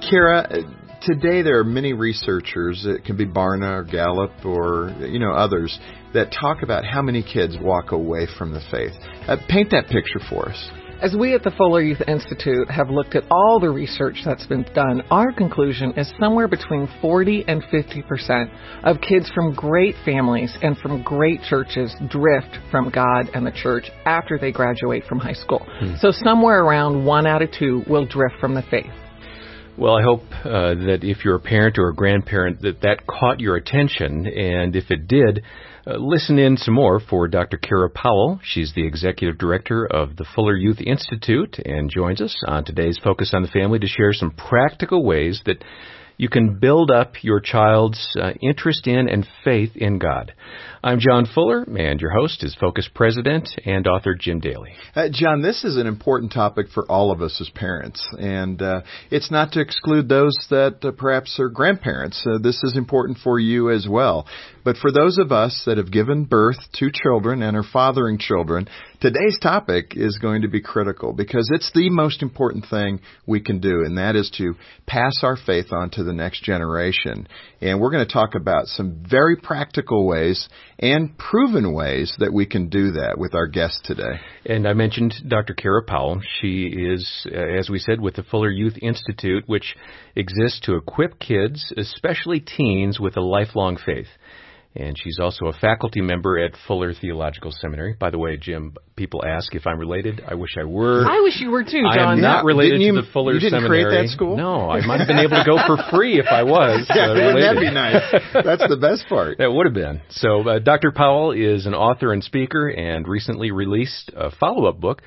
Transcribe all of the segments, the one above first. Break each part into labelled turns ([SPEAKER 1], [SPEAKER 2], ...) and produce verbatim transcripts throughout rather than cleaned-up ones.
[SPEAKER 1] Kara, today there are many researchers, it can be Barna or Gallup or, you know, others, that talk about how many kids walk away from the faith. Uh, paint that picture for us.
[SPEAKER 2] As we at the Fuller Youth Institute have looked at all the research that's been done, our conclusion is somewhere between forty and fifty percent of kids from great families and from great churches drift from God and the church after they graduate from high school. Hmm. So somewhere around one out of two will drift from the faith.
[SPEAKER 3] Well, I hope uh, that if you're a parent or a grandparent, that that caught your attention, and if it did, uh, listen in some more for Doctor Kara Powell. She's the Executive Director of the Fuller Youth Institute and joins us on today's Focus on the Family to share some practical ways that you can build up your child's uh, interest in and faith in God. I'm John Fuller, and your host is Focus President and author Jim Daly.
[SPEAKER 1] Uh, John, this is an important topic for all of us as parents, and uh, it's not to exclude those that uh, perhaps are grandparents. Uh, this is important for you as well. But for those of us that have given birth to children and are fathering children, today's topic is going to be critical because it's the most important thing we can do, and that is to pass our faith on to the next generation. And we're going to talk about some very practical ways and proven ways that we can do that with our guest today.
[SPEAKER 3] And I mentioned Doctor Kara Powell. She is, uh, as we said, with the Fuller Youth Institute, which exists to equip kids, especially teens, with a lifelong faith. And she's also a faculty member at Fuller Theological Seminary. By the way, Jim, people ask if I'm related. I wish I were.
[SPEAKER 2] I wish you were too, John.
[SPEAKER 3] I am not
[SPEAKER 1] yeah,
[SPEAKER 3] related
[SPEAKER 1] you,
[SPEAKER 3] to the Fuller
[SPEAKER 1] you didn't
[SPEAKER 3] Seminary.
[SPEAKER 1] Create that school?
[SPEAKER 3] No, I might have been able to go for free if I was.
[SPEAKER 1] Yeah,
[SPEAKER 3] uh,
[SPEAKER 1] wouldn't
[SPEAKER 3] related.
[SPEAKER 1] that be nice? That's the best part.
[SPEAKER 3] That would have been. So uh, Doctor Powell is an author and speaker and recently released a follow-up book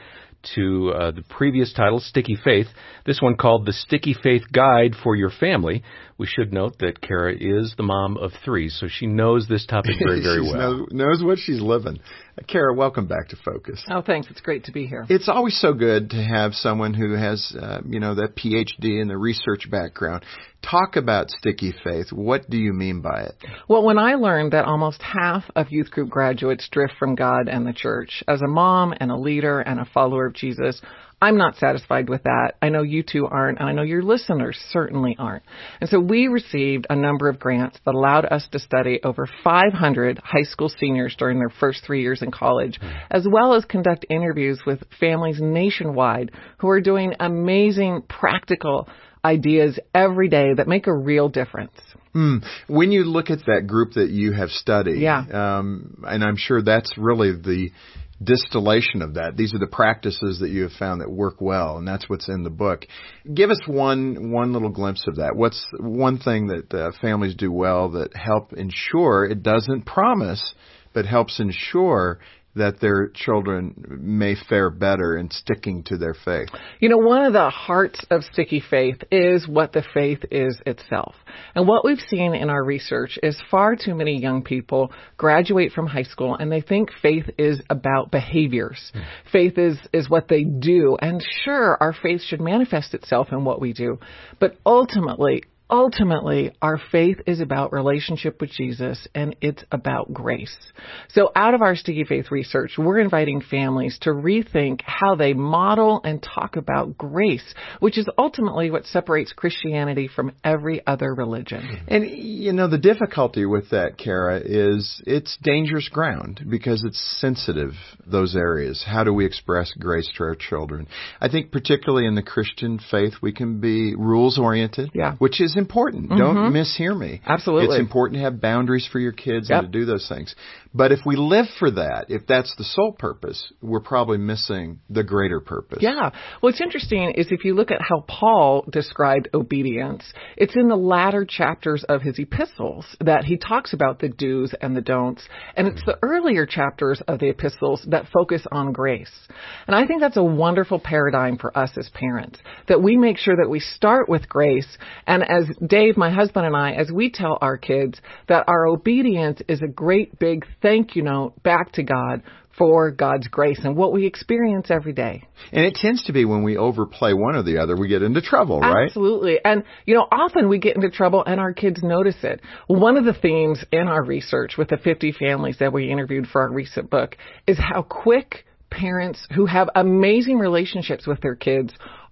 [SPEAKER 3] to uh, the previous title, Sticky Faith, this one called The Sticky Faith Guide for Your Family. We should note that Kara is the mom of three, so she knows this topic very, very well.
[SPEAKER 1] Knows, knows what she's living. Uh, Kara, welcome back to Focus.
[SPEAKER 2] Oh, thanks. It's great to be here.
[SPEAKER 1] It's always so good to have someone who has, uh, you know, that P H D and the research background. Talk about sticky faith. What do you mean by it?
[SPEAKER 2] Well, when I learned that almost half of youth group graduates drift from God and the church, as a mom and a leader and a follower of Jesus, I'm not satisfied with that. I know you two aren't, and I know your listeners certainly aren't. And so we received a number of grants that allowed us to study over five hundred high school seniors during their first three years in college, as well as conduct interviews with families nationwide who are doing amazing practical ideas every day that make a real difference.
[SPEAKER 1] Mm. When you look at that group that you have studied,
[SPEAKER 2] yeah.
[SPEAKER 1] um, and I'm sure that's really the distillation of that. These are the practices that you have found that work well, and that's what's in the book. Give us one one little glimpse of that. What's one thing that uh, families do well that help ensure, it doesn't promise, but helps ensure that their children may fare better in sticking to their faith?
[SPEAKER 2] You know, one of the hearts of sticky faith is what the faith is itself. And what we've seen in our research is far too many young people graduate from high school and they think faith is about behaviors. Mm. Faith is, is what they do. And sure, our faith should manifest itself in what we do. But ultimately, Ultimately, our faith is about relationship with Jesus, and it's about grace. So out of our Sticky Faith research, we're inviting families to rethink how they model and talk about grace, which is ultimately what separates Christianity from every other religion.
[SPEAKER 1] And, you know, the difficulty with that, Kara, is it's dangerous ground because it's sensitive, those areas. How do we express grace to our children? I think particularly in the Christian faith, we can be rules-oriented,
[SPEAKER 2] yeah.
[SPEAKER 1] which is important. Mm-hmm. Don't mishear me.
[SPEAKER 2] Absolutely.
[SPEAKER 1] It's important to have boundaries for your kids
[SPEAKER 2] yep.
[SPEAKER 1] and to do those things. But if we live for that, if that's the sole purpose, we're probably missing the greater purpose.
[SPEAKER 2] Yeah. What's interesting is if you look at how Paul described obedience, it's in the latter chapters of his epistles that he talks about the do's and the don'ts. And it's the earlier chapters of the epistles that focus on grace. And I think that's a wonderful paradigm for us as parents, that we make sure that we start with grace. And as Dave, my husband, and I, as we tell our kids that our obedience is a great big thank you note back to God for God's grace and what we experience every day.
[SPEAKER 1] And it tends to be when we overplay one or the other, we get into trouble, right?
[SPEAKER 2] Absolutely. And, you know, often we get into trouble and our kids notice it. One of the themes in our research with the fifty families that we interviewed for our recent book is how quick parents who have amazing relationships with their kids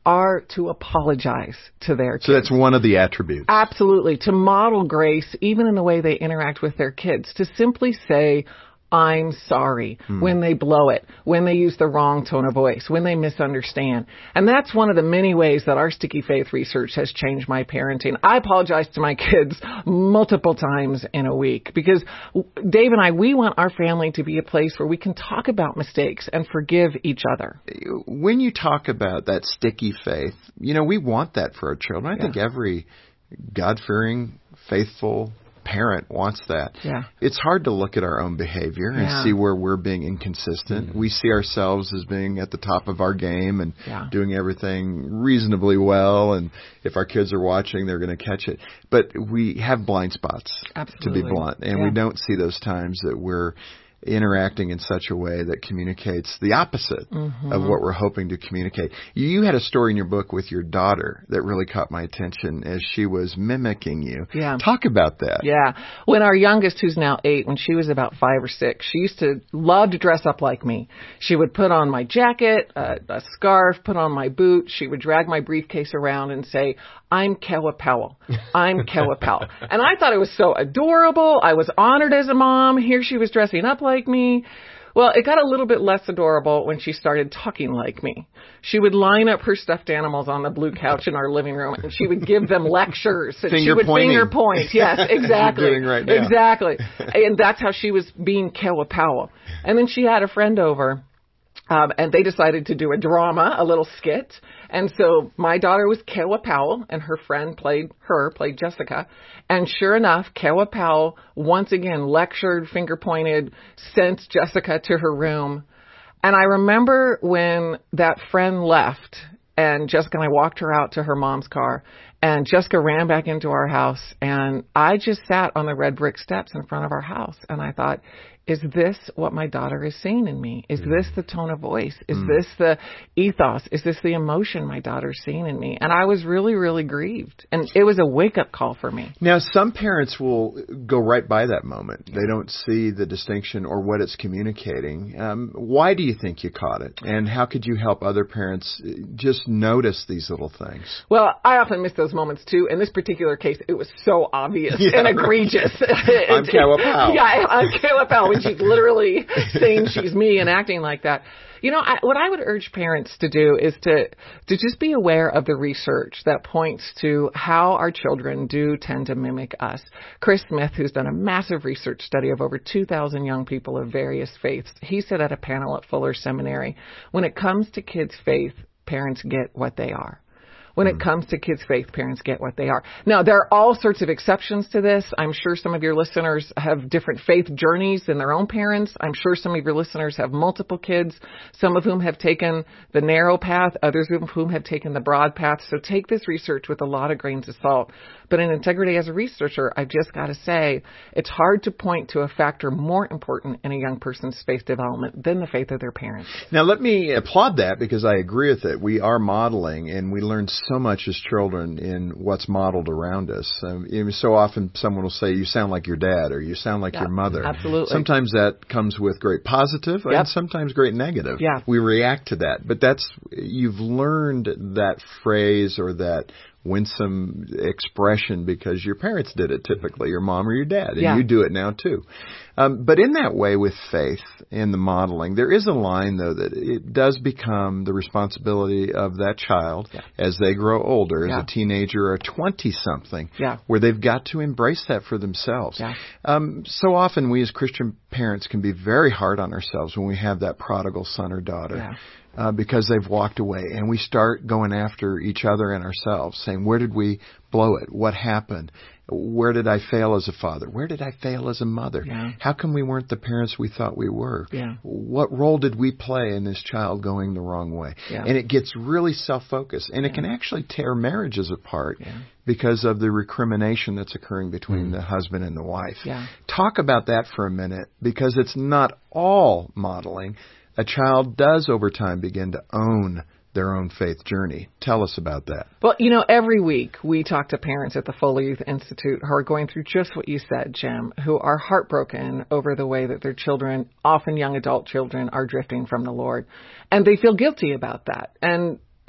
[SPEAKER 2] are to apologize to their kids.
[SPEAKER 1] So that's one of the attributes.
[SPEAKER 2] Absolutely. To model grace, even in the way they interact with their kids. To simply say, I'm sorry hmm. when they blow it, when they use the wrong tone of voice, when they misunderstand. And that's one of the many ways that our Sticky Faith research has changed my parenting. I apologize to my kids multiple times in a week because Dave and I, we want our family to be a place where we can talk about mistakes and forgive each other.
[SPEAKER 1] When you talk about that sticky faith, you know, we want that for our children. I yeah. think every God-fearing, faithful parent wants that.
[SPEAKER 2] Yeah.
[SPEAKER 1] It's hard to look at our own behavior and
[SPEAKER 2] yeah.
[SPEAKER 1] see where we're being inconsistent. Mm-hmm. We see ourselves as being at the top of our game and
[SPEAKER 2] yeah.
[SPEAKER 1] doing everything reasonably well. And if our kids are watching, they're going to catch it. But we have blind spots,
[SPEAKER 2] Absolutely.
[SPEAKER 1] to be blunt. And
[SPEAKER 2] yeah.
[SPEAKER 1] we don't see those times that we're interacting in such a way that communicates the opposite
[SPEAKER 2] mm-hmm.
[SPEAKER 1] of what we're hoping to communicate. You, you had a story in your book with your daughter that really caught my attention as she was mimicking you.
[SPEAKER 2] Yeah.
[SPEAKER 1] Talk about that.
[SPEAKER 2] Yeah. When our youngest, who's now eight, when she was about five or six, she used to love to dress up like me. She would put on my jacket, a, a scarf, put on my boot. She would drag my briefcase around and say, I'm Kewa Powell. I'm Kewa Powell. And I thought it was so adorable. I was honored as a mom. Here she was dressing up like me. Well, it got a little bit less adorable when she started talking like me. She would line up her stuffed animals on the blue couch in our living room, and she would give them lectures. And
[SPEAKER 1] finger
[SPEAKER 2] she would
[SPEAKER 1] pointing.
[SPEAKER 2] finger point. Yes, exactly.
[SPEAKER 1] You're doing right now.
[SPEAKER 2] Exactly. And that's how she was being Kewa Powell. And then she had a friend over. Um, and they decided to do a drama, a little skit. And so my daughter was Kewa Powell, and her friend played her, played Jessica. And sure enough, Kewa Powell once again lectured, finger pointed, sent Jessica to her room. And I remember when that friend left, and Jessica and I walked her out to her mom's car, and Jessica ran back into our house, and I just sat on the red brick steps in front of our house, and I thought, is this what my daughter is seeing in me? Is this the tone of voice? Is mm. this the ethos? Is this the emotion my daughter's seeing in me? And I was really, really grieved. And it was a wake-up call for me.
[SPEAKER 1] Now, some parents will go right by that moment. They don't see the distinction or what it's communicating. Um, why do you think you caught it? And how could you help other parents just notice these little things?
[SPEAKER 2] Well, I often miss those moments, too. In this particular case, it was so obvious yeah, and egregious.
[SPEAKER 1] Right. I'm Kewa Powell.
[SPEAKER 2] Yeah, I'm Kewa Powell. She's literally saying she's me and acting like that. You know, I, what I would urge parents to do is to to just be aware of the research that points to how our children do tend to mimic us. Chris Smith, who's done a massive research study of over two thousand young people of various faiths, he said at a panel at Fuller Seminary, when it comes to kids' faith, parents get what they are. When it comes to kids' faith, parents get what they are. Now, there are all sorts of exceptions to this. I'm sure some of your listeners have different faith journeys than their own parents. I'm sure some of your listeners have multiple kids, some of whom have taken the narrow path, others of whom have taken the broad path. So take this research with a lot of grains of salt. But in integrity as a researcher, I've just got to say, it's hard to point to a factor more important in a young person's faith development than the faith of their parents.
[SPEAKER 1] Now, let me applaud that because I agree with it. We are modeling, and we learn so much as children in what's modeled around us. Um, so often someone will say, you sound like your dad, or you sound like
[SPEAKER 2] yeah,
[SPEAKER 1] your mother.
[SPEAKER 2] Absolutely.
[SPEAKER 1] Sometimes that comes with great positive,
[SPEAKER 2] yep.
[SPEAKER 1] and sometimes great negative.
[SPEAKER 2] Yeah.
[SPEAKER 1] We react to that. But that's, you've learned that phrase or that winsome expression because your parents did it typically, your mom or your dad, and
[SPEAKER 2] yeah.
[SPEAKER 1] you do it now too. Um, but in that way with faith in the modeling, there is a line, though, that it does become the responsibility of that child
[SPEAKER 2] yeah.
[SPEAKER 1] as they grow older,
[SPEAKER 2] yeah.
[SPEAKER 1] as a teenager or a twenty-something,
[SPEAKER 2] yeah.
[SPEAKER 1] where they've got to embrace that for themselves.
[SPEAKER 2] Yeah.
[SPEAKER 1] Um, so often we as Christian parents can be very hard on ourselves when we have that prodigal son or daughter.
[SPEAKER 2] Yeah.
[SPEAKER 1] Uh, because they've walked away, and we start going after each other and ourselves, saying, where did we blow it? What happened? Where did I fail as a father? Where did I fail as a mother?
[SPEAKER 2] Yeah.
[SPEAKER 1] How come we weren't the parents we thought we were?
[SPEAKER 2] Yeah.
[SPEAKER 1] What role did we play in this child going the wrong way?
[SPEAKER 2] Yeah.
[SPEAKER 1] And it gets really self-focused, and
[SPEAKER 2] yeah.
[SPEAKER 1] it can actually tear marriages apart
[SPEAKER 2] yeah.
[SPEAKER 1] because of the recrimination that's occurring between
[SPEAKER 3] mm.
[SPEAKER 1] the husband and the wife.
[SPEAKER 2] Yeah.
[SPEAKER 1] Talk about that for a minute, because it's not all modeling. A child does over time begin to own their own faith journey. Tell us about that.
[SPEAKER 2] Well, you know, every week we talk to parents at the Fuller Youth Institute who are going through just what you said, Jim, who are heartbroken over the way that their children, often young adult children, are drifting from the Lord. And they feel guilty about that. And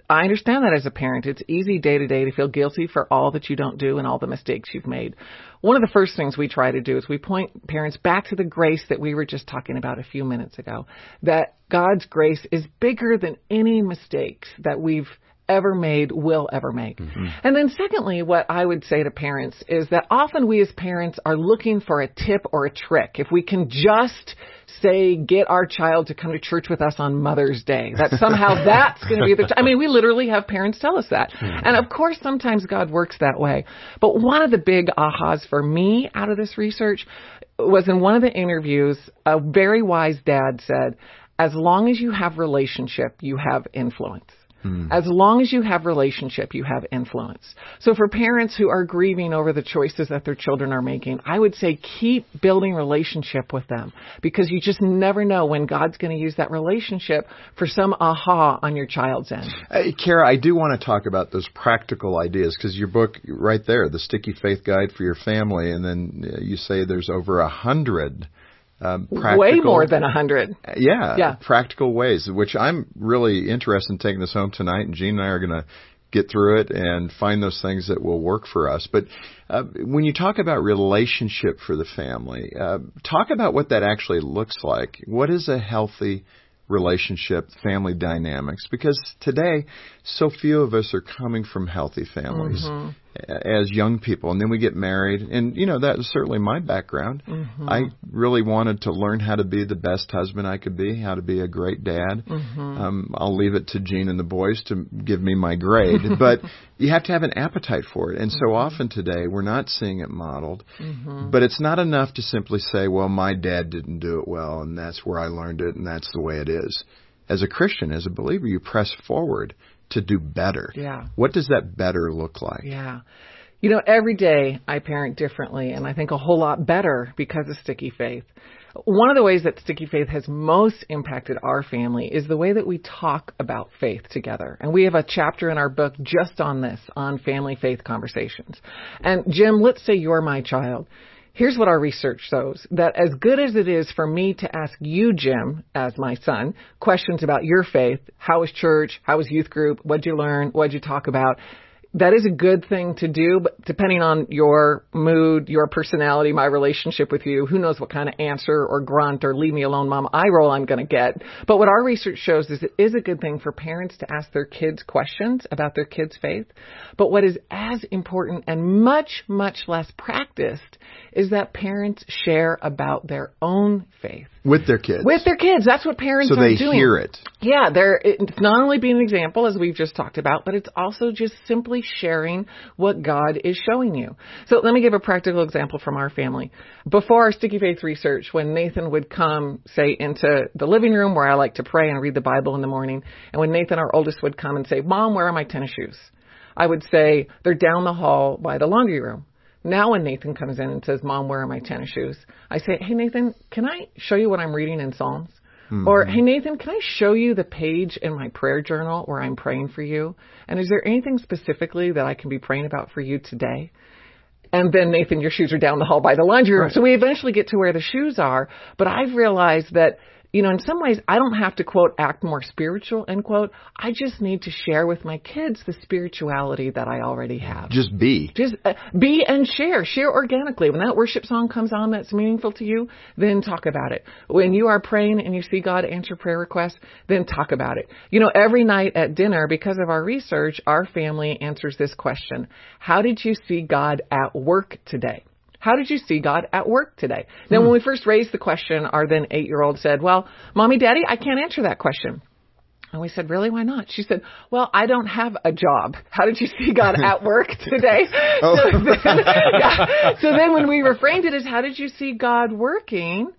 [SPEAKER 2] I understand that as a parent. It's easy day to day to feel guilty for all that you don't do and all the mistakes you've made. One of the first things we try to do is we point parents back to the grace that we were just talking about a few minutes ago, that God's grace is bigger than any mistakes that we've ever made, will ever make. Mm-hmm. And then secondly, what I would say to parents is that often we as parents are looking for a tip or a trick. If we can just say, get our child to come to church with us on Mother's Day, that somehow that's going to be the, t- I mean, we literally have parents tell us that. Mm-hmm. And of course, sometimes God works that way. But one of the big ahas for me out of this research was in one of the interviews, a very wise dad said, as long as you have relationship, you have influence. As long as you have relationship, you have influence. So for parents who are grieving over the choices that their children are making, I would say keep building relationship with them, because you just never know when God's going to use that relationship for some aha on your child's end.
[SPEAKER 1] Hey, Kara, I do want to talk about those practical ideas, because your book right there, The Sticky Faith Guide for Your Family, and then you say there's over a hundred Um,
[SPEAKER 2] Way more than a hundred.
[SPEAKER 1] Yeah,
[SPEAKER 2] yeah,
[SPEAKER 1] practical ways, which I'm really interested in taking this home tonight, and Jean and I are going to get through it and find those things that will work for us. But uh, when you talk about relationship for the family, uh, talk about what that actually looks like. What is a healthy relationship, family dynamics? Because today, so few of us are coming from healthy families mm-hmm. as young people, and then we get married, and you know, that was certainly my background. Mm-hmm. I really wanted to learn how to be the best husband I could be, how to be a great dad. Mm-hmm. Um, I'll leave it to Jean and the boys to give me my grade, but you have to have an appetite for it. And so mm-hmm. often today, we're not seeing it modeled, mm-hmm. but it's not enough to simply say, well, my dad didn't do it well, and that's where I learned it, and that's the way it is. As a Christian, as a believer, you press forward to do better.
[SPEAKER 2] Yeah.
[SPEAKER 1] What does that better look like?
[SPEAKER 2] Yeah. You know, every day I parent differently, and I think a whole lot better because of Sticky Faith. One of the ways that Sticky Faith has most impacted our family is the way that we talk about faith together. And we have a chapter in our book just on this, on family faith conversations. And Jim, let's say you're my child. Here's what our research shows, that as good as it is for me to ask you, Jim, as my son, questions about your faith, how was church, how was youth group, what'd you learn, what'd you talk about, that is a good thing to do, but depending on your mood, your personality, my relationship with you, who knows what kind of answer or grunt or leave me alone, mom, eye roll I'm going to get. But what our research shows is it is a good thing for parents to ask their kids questions about their kids' faith. But what is as important and much, much less practiced is that parents share about their own faith.
[SPEAKER 1] With their kids.
[SPEAKER 2] With their kids. That's what parents
[SPEAKER 1] so
[SPEAKER 2] are
[SPEAKER 1] doing. So they hear it.
[SPEAKER 2] Yeah, they're, it's not only being an example, as we've just talked about, but it's also just simply sharing what God is showing you. So let me give a practical example from our family. Before our Sticky Faith research, when Nathan would come, say, into the living room where I like to pray and read the Bible in the morning, and when Nathan, our oldest, would come and say, Mom, where are my tennis shoes? I would say, they're down the hall by the laundry room. Now when Nathan comes in and says, Mom, where are my tennis shoes? I say, hey, Nathan, can I show you what I'm reading in Psalms? Mm-hmm. Or, hey, Nathan, can I show you the page in my prayer journal where I'm praying for you? And is there anything specifically that I can be praying about for you today? And then, Nathan, your shoes are down the hall by the laundry room. Right. So we eventually get to where the shoes are. But I've realized that, you know, in some ways, I don't have to, quote, act more spiritual, end quote. I just need to share with my kids the spirituality that I already have.
[SPEAKER 1] Just be.
[SPEAKER 2] Just uh, be and share. Share organically. When that worship song comes on that's meaningful to you, then talk about it. When you are praying and you see God answer prayer requests, then talk about it. You know, every night at dinner, because of our research, our family answers this question. How did you see God at work today? How did you see God at work today? Now, hmm. when we first raised the question, our then eight-year-old said, well, Mommy, Daddy, I can't answer that question. And we said, really? Why not? She said, well, I don't have a job. How did you see God at work today? oh. so, then, yeah. so then when we reframed it as, how did you see God working?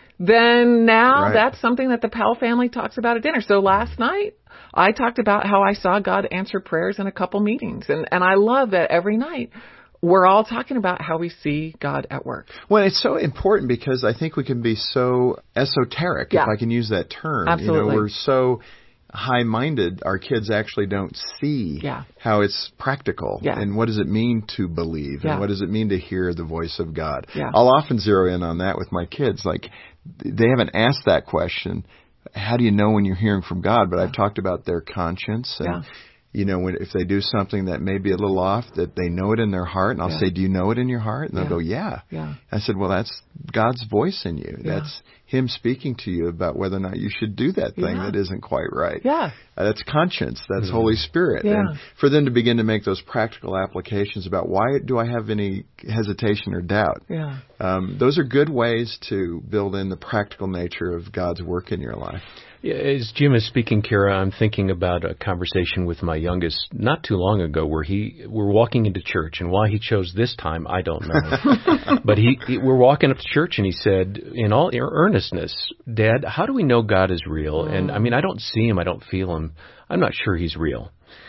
[SPEAKER 2] Then now right. that's something that the Powell family talks about at dinner. So last night, I talked about how I saw God answer prayers in a couple meetings. And, and I love that every night we're all talking about how we see God at work.
[SPEAKER 1] Well, it's so important because I think we can be so esoteric, yeah. if I can use that term.
[SPEAKER 2] Absolutely.
[SPEAKER 1] You know, we're so high-minded, our kids actually don't see
[SPEAKER 2] yeah.
[SPEAKER 1] how it's practical.
[SPEAKER 2] Yeah.
[SPEAKER 1] And what does it mean to believe?
[SPEAKER 2] Yeah.
[SPEAKER 1] And what does it mean to hear the voice of God?
[SPEAKER 2] Yeah.
[SPEAKER 1] I'll often zero in on that with my kids. Like, they haven't asked that question, how do you know when you're hearing from God? But yeah. I've talked about their conscience and... Yeah. you know, when if they do something that may be a little off, that they know it in their heart. And I'll
[SPEAKER 2] Yeah.
[SPEAKER 1] say, do you know it in your heart? And they'll
[SPEAKER 2] Yeah.
[SPEAKER 1] go, yeah.
[SPEAKER 2] Yeah.
[SPEAKER 1] I said, well, that's God's voice in you.
[SPEAKER 2] Yeah.
[SPEAKER 1] That's Him speaking to you about whether or not you should do that thing
[SPEAKER 2] Yeah.
[SPEAKER 1] that isn't quite right.
[SPEAKER 2] Yeah.
[SPEAKER 1] Uh, that's conscience. That's
[SPEAKER 3] Mhm.
[SPEAKER 1] Holy Spirit.
[SPEAKER 2] Yeah.
[SPEAKER 1] And for them to begin to make those practical applications about why do I have any hesitation or doubt,
[SPEAKER 2] Yeah.
[SPEAKER 1] um, those are good ways to build in the practical nature of God's work in your life.
[SPEAKER 3] Yeah, as Jim is speaking, Kara, I'm thinking about a conversation with my youngest not too long ago where he we're walking into church, and why he chose this time, I don't know. But he, he we're walking up to church, and he said, in all earnestness, Dad, how do we know God is real?
[SPEAKER 2] Mm.
[SPEAKER 3] And I mean, I don't see him, I don't feel him. I'm not sure he's real.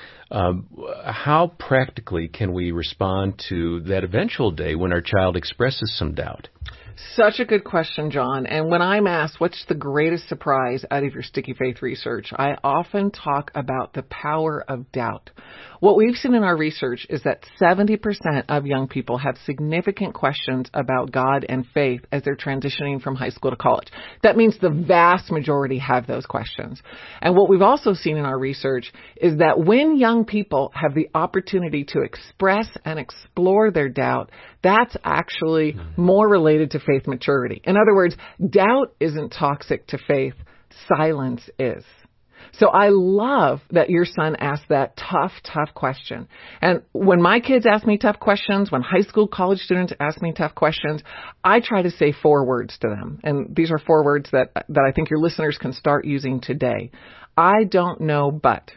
[SPEAKER 3] Um, how practically can we respond to that eventual day when our child expresses some doubt?
[SPEAKER 2] Such a good question, John. And when I'm asked, what's the greatest surprise out of your sticky faith research, I often talk about the power of doubt. What we've seen in our research is that seventy percent of young people have significant questions about God and faith as they're transitioning from high school to college. That means the vast majority have those questions. And what we've also seen in our research is that when young people have the opportunity to express and explore their doubt, that's actually mm-hmm. more related to faith maturity. In other words, doubt isn't toxic to faith. Silence is. So I love that your son asked that tough, tough question. And when my kids ask me tough questions, when high school, college students ask me tough questions, I try to say four words to them. And these are four words that, that I think your listeners can start using today. I don't know, but.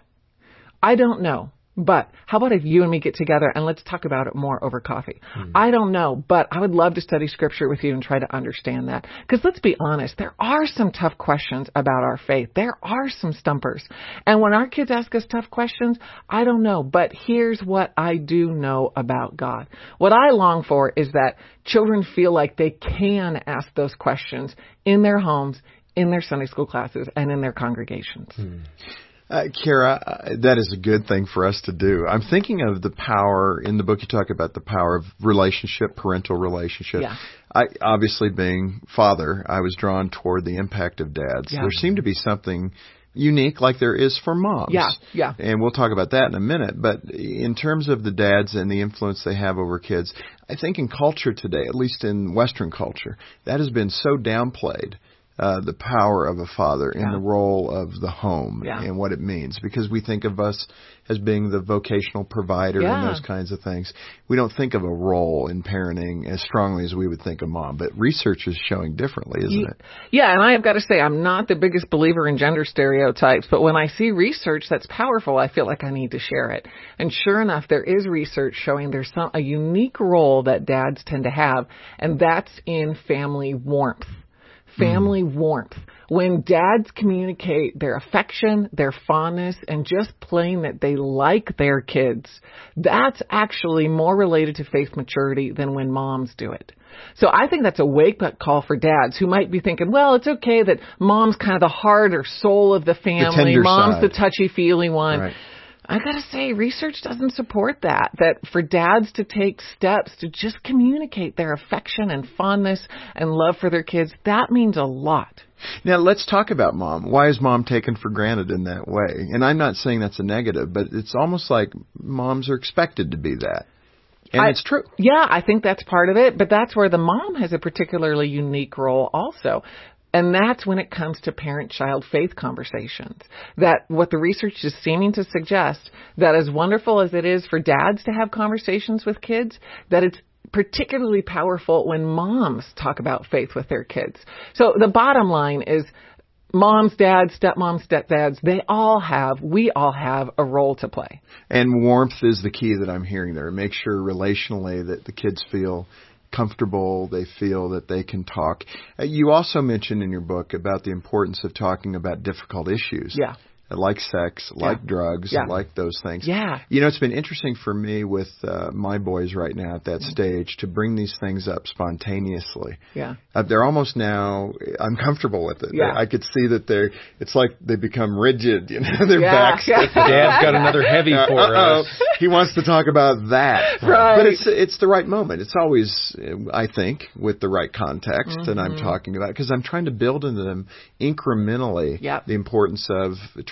[SPEAKER 2] I don't know. But how about if you and me get together and let's talk about it more over coffee? Mm. I don't know, but I would love to study Scripture with you and try to understand that. Because let's be honest, there are some tough questions about our faith. There are some stumpers. And when our kids ask us tough questions, I don't know, but here's what I do know about God. What I long for is that children feel like they can ask those questions in their homes, in their Sunday school classes, and in their congregations. Mm.
[SPEAKER 1] Uh, Kara, uh, that is a good thing for us to do. I'm thinking of the power, in the book you talk about the power of relationship, parental relationship.
[SPEAKER 2] Yeah.
[SPEAKER 1] I, obviously being father, I was drawn toward the impact of dads.
[SPEAKER 2] Yeah.
[SPEAKER 1] There seemed to be something unique like there is for moms.
[SPEAKER 2] Yeah, yeah.
[SPEAKER 1] And we'll talk about that in a minute. But in terms of the dads and the influence they have over kids, I think in culture today, at least in Western culture, that has been so downplayed. Uh, the power of a father in
[SPEAKER 2] yeah.
[SPEAKER 1] the role of the home
[SPEAKER 2] yeah.
[SPEAKER 1] and what it means, because we think of us as being the vocational provider
[SPEAKER 2] yeah.
[SPEAKER 1] and those kinds of things. We don't think of a role in parenting as strongly as we would think of mom, but research is showing differently, isn't
[SPEAKER 2] yeah.
[SPEAKER 1] it?
[SPEAKER 2] Yeah, and I have got to say, I'm not the biggest believer in gender stereotypes, but when I see research that's powerful, I feel like I need to share it. And sure enough, there is research showing there's some, a unique role that dads tend to have, and that's in family warmth. Family mm. warmth. When dads communicate their affection, their fondness, and just plain that they like their kids, that's actually more related to faith maturity than when moms do it. So I think that's a wake-up call for dads who might be thinking, well, it's okay that mom's kind of the heart or soul of the family.
[SPEAKER 1] The
[SPEAKER 2] mom's
[SPEAKER 1] side.
[SPEAKER 2] the touchy-feely one.
[SPEAKER 1] Right.
[SPEAKER 2] I gotta say, research doesn't support that, that for dads to take steps to just communicate their affection and fondness and love for their kids, that means a lot.
[SPEAKER 1] Now, let's talk about mom. Why is mom taken for granted in that way? And I'm not saying that's a negative, but it's almost like moms are expected to be that. And
[SPEAKER 2] I,
[SPEAKER 1] it's true.
[SPEAKER 2] Yeah, I think that's part of it, but that's where the mom has a particularly unique role also. And that's when it comes to parent-child faith conversations. That what the research is seeming to suggest, that as wonderful as it is for dads to have conversations with kids, that it's particularly powerful when moms talk about faith with their kids. So the bottom line is moms, dads, stepmoms, stepdads, they all have, we all have a role to play.
[SPEAKER 1] And warmth is the key that I'm hearing there. Make sure relationally that the kids feel comfortable, they feel that they can talk. Uh, you also mentioned in your book about the importance of talking about difficult issues.
[SPEAKER 2] Yeah.
[SPEAKER 1] Like sex, like
[SPEAKER 2] yeah.
[SPEAKER 1] drugs,
[SPEAKER 2] yeah.
[SPEAKER 1] like those things.
[SPEAKER 2] Yeah.
[SPEAKER 1] You know, it's been interesting for me with uh, my boys right now at that mm-hmm. stage to bring these things up spontaneously.
[SPEAKER 2] Yeah.
[SPEAKER 1] Uh, they're almost now, I'm comfortable with it.
[SPEAKER 2] Yeah.
[SPEAKER 1] I could see that they're, it's like they become rigid, you know, their
[SPEAKER 2] yeah.
[SPEAKER 1] backs.
[SPEAKER 2] Yeah.
[SPEAKER 3] Dad's got another heavy for
[SPEAKER 1] Uh-oh.
[SPEAKER 3] us.
[SPEAKER 1] He wants to talk about that.
[SPEAKER 2] Right.
[SPEAKER 1] But it's it's the right moment. It's always, I think, with the right context,
[SPEAKER 2] mm-hmm.
[SPEAKER 1] and I'm talking about it because I'm trying to build into them incrementally
[SPEAKER 2] yep.
[SPEAKER 1] the importance of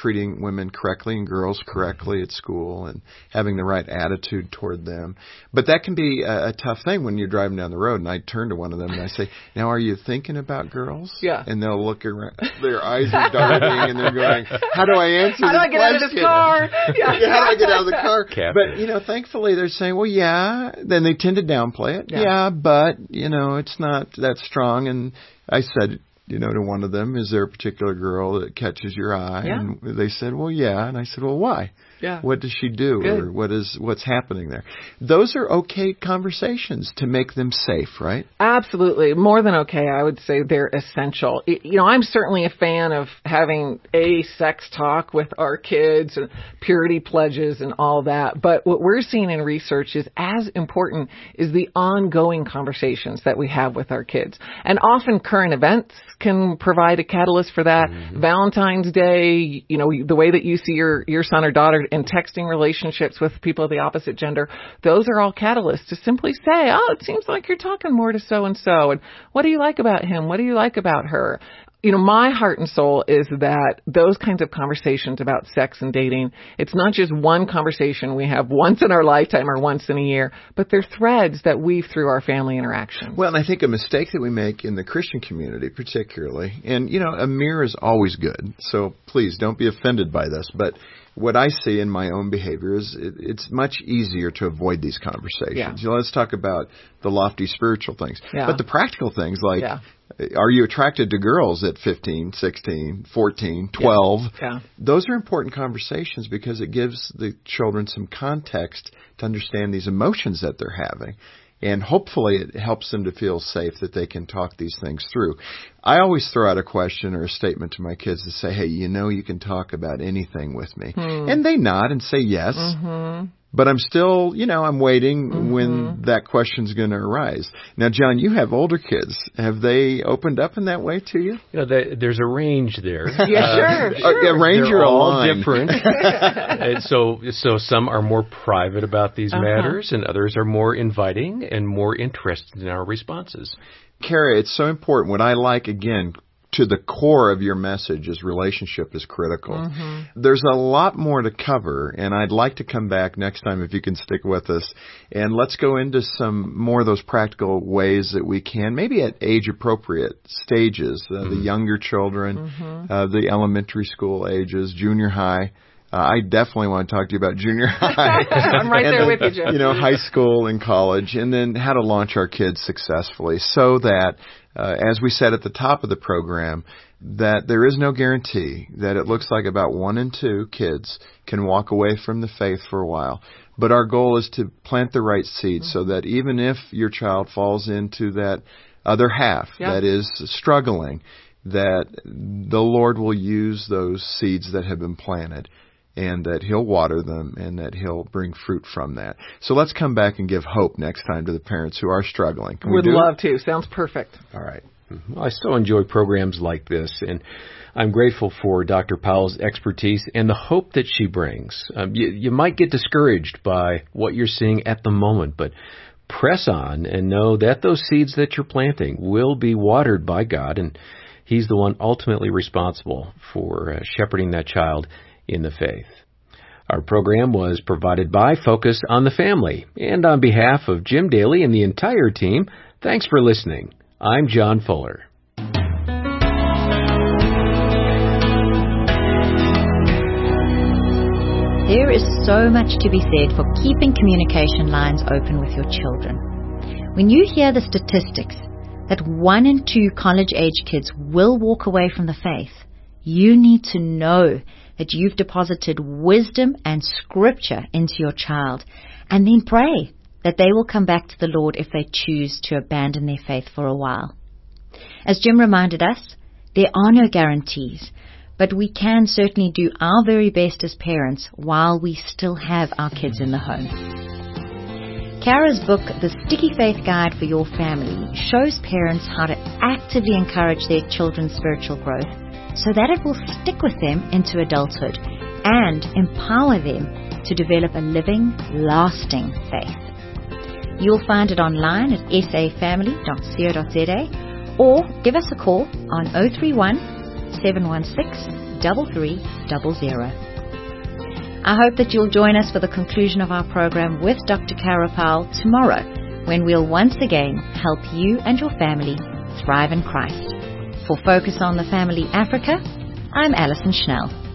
[SPEAKER 1] treating women correctly and girls correctly at school and having the right attitude toward them. But that can be a, a tough thing when you're driving down the road, and I turn to one of them and I say, now are you thinking about girls?
[SPEAKER 2] Yeah.
[SPEAKER 1] And they'll look around, their eyes are darting, and they're going, how do I answer
[SPEAKER 2] how
[SPEAKER 1] this
[SPEAKER 2] do I get
[SPEAKER 1] question?
[SPEAKER 2] out of this car?
[SPEAKER 1] Yeah. yeah, how do I get out of the car?
[SPEAKER 3] Captain.
[SPEAKER 1] But, you know, thankfully they're saying, well, yeah. Then they tend to downplay it.
[SPEAKER 2] Yeah.
[SPEAKER 1] yeah, but, you know, it's not that strong. And I said, you know, to one of them, is there a particular girl that catches your eye?
[SPEAKER 2] Yeah.
[SPEAKER 1] And they said, well, yeah. And I said, well, why?
[SPEAKER 2] Yeah.
[SPEAKER 1] What does she do?
[SPEAKER 2] Good.
[SPEAKER 1] Or what is, what's happening there? Those are okay conversations to make them safe, right?
[SPEAKER 2] Absolutely. More than okay. I would say they're essential. You know, I'm certainly a fan of having a sex talk with our kids and purity pledges and all that. But what we're seeing in research is as important is the ongoing conversations that we have with our kids. And often current events can provide a catalyst for that. Mm-hmm. Valentine's Day, you know, the way that you see your, your son or daughter in texting relationships with people of the opposite gender, those are all catalysts to simply say, oh, it seems like you're talking more to so-and-so. And what do you like about him? What do you like about her? You know, my heart and soul is that those kinds of conversations about sex and dating, it's not just one conversation we have once in our lifetime or once in a year, but they're threads that weave through our family interactions.
[SPEAKER 1] Well, and I think a mistake that we make in the Christian community particularly, and, you know, a mirror is always good, so please don't be offended by this, but what I see in my own behavior is it, it's much easier to avoid these conversations.
[SPEAKER 2] Yeah.
[SPEAKER 1] You know, let's talk about the lofty spiritual things.
[SPEAKER 2] Yeah.
[SPEAKER 1] But the practical things like,
[SPEAKER 2] yeah.
[SPEAKER 1] are you attracted to girls at fifteen, sixteen, fourteen, twelve?
[SPEAKER 2] Yeah. Yeah.
[SPEAKER 1] Those are important conversations because it gives the children some context to understand these emotions that they're having. And hopefully it helps them to feel safe that they can talk these things through. I always throw out a question or a statement to my kids to say, hey, you know you can talk about anything with me. Hmm. And they nod and say yes. Mm-hmm. But I'm still, you know, I'm waiting mm-hmm. when that question's going to arise. Now, John, you have older kids. Have they opened up in that way to you?
[SPEAKER 3] You know, the, there's a range there.
[SPEAKER 2] yeah, uh, sure, sure.
[SPEAKER 1] A range
[SPEAKER 3] They're
[SPEAKER 1] or a
[SPEAKER 3] all
[SPEAKER 1] line?
[SPEAKER 3] different. And so, so some are more private about these uh-huh. matters, and others are more inviting and more interested in our responses.
[SPEAKER 1] Kara, it's so important. What I like, again, to the core of your message is relationship is critical. Mm-hmm. There's a lot more to cover, and I'd like to come back next time if you can stick with us. And let's go into some more of those practical ways that we can, maybe at age-appropriate stages, uh, mm-hmm. the younger children, mm-hmm. uh, the elementary school ages, junior high. Uh, I definitely want to talk to you about junior high.
[SPEAKER 2] I'm right there
[SPEAKER 1] then,
[SPEAKER 2] with you, Jim.
[SPEAKER 1] You know, high school and college, and then how to launch our kids successfully so that, uh, as we said at the top of the program, that there is no guarantee that it looks like about one in two kids can walk away from the faith for a while. But our goal is to plant the right seeds mm-hmm. so that even if your child falls into that other half yeah. that is struggling, that the Lord will use those seeds that have been planted, and that He'll water them, and that He'll bring fruit from that. So let's come back and give hope next time to the parents who are struggling. Can
[SPEAKER 2] Would
[SPEAKER 1] we do
[SPEAKER 2] love
[SPEAKER 1] it?
[SPEAKER 2] to. Sounds perfect.
[SPEAKER 1] All right.
[SPEAKER 3] Well, I so enjoy programs like this, and I'm grateful for Doctor Powell's expertise and the hope that she brings. Um, you, you might get discouraged by what you're seeing at the moment, but press on and know that those seeds that you're planting will be watered by God, and He's the one ultimately responsible for uh, shepherding that child in the faith. Our program was provided by Focus on the Family. And on behalf of Jim Daly and the entire team, thanks for listening. I'm John Fuller.
[SPEAKER 4] There is so much to be said for keeping communication lines open with your children. When you hear the statistics that one in two college-age kids will walk away from the faith, you need to know that you've deposited wisdom and scripture into your child, and then pray that they will come back to the Lord if they choose to abandon their faith for a while. As Jim reminded us, there are no guarantees, but we can certainly do our very best as parents while we still have our kids in the home. Kara's book, The Sticky Faith Guide for Your Family, shows parents how to actively encourage their children's spiritual growth so that it will stick with them into adulthood and empower them to develop a living, lasting faith. You'll find it online at s a family dot co dot z a or give us a call on oh three one, seven one six, three three zero zero. I hope that you'll join us for the conclusion of our program with Doctor Kara Powell tomorrow, when we'll once again help you and your family thrive in Christ. For Focus on the Family Africa, I'm Alison Schnell.